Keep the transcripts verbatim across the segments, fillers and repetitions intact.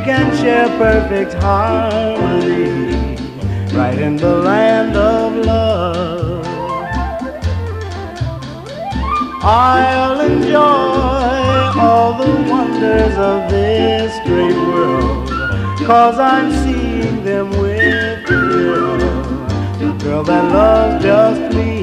can share perfect harmony right in the land of love. I'll enjoy all the wonders of this great world, 'cause I'm seeing them with the girl, the girl that loves just me.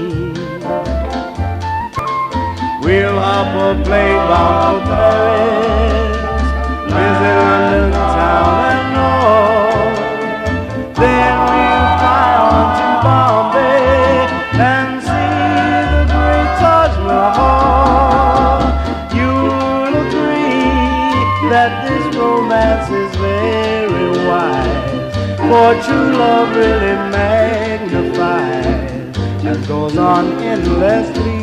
We'll hop a plane bound for Paris, visit London town and all. Then we'll fly on to Bombay and see the great Taj Mahal. You'll agree that this romance is very wise, for true love really magnifies and goes on endlessly.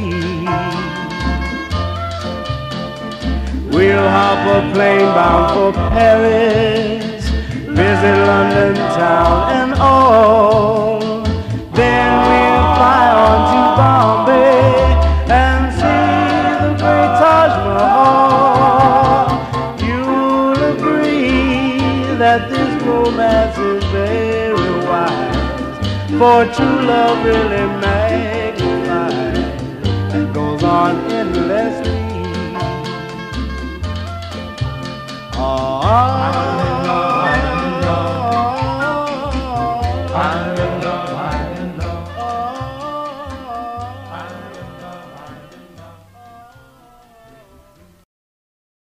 We'll hop a plane bound for Paris, visit London town and all. Then we'll fly on to Bombay and see the great Taj Mahal. You'll agree that this romance is very wise, for true love really magnifies and goes on endlessly. Ah.